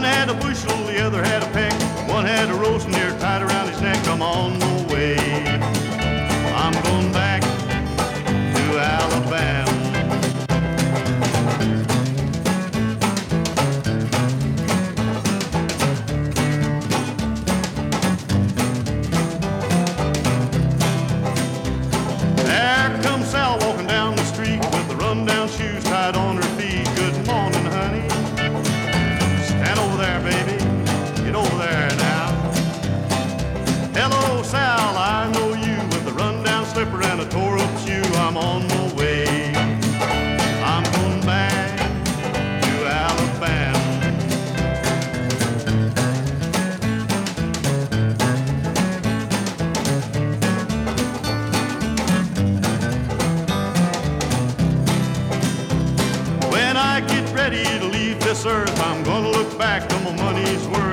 One had a bushel, the other had a peck. One had a roasting ear tied around his neck. I'm on my way. I'm going back to Alabama. There comes Sal walking down the street with the run-down shoes tied on her feet. Good morning, honey. Stand over there, baby. Get over there now. Hello, Sal, I know you with a run-down slipper and a tore-up shoe. I'm on my way. I'm going back to Alabama. When I get ready to leave this earth, I'm gonna look back on my money's worth.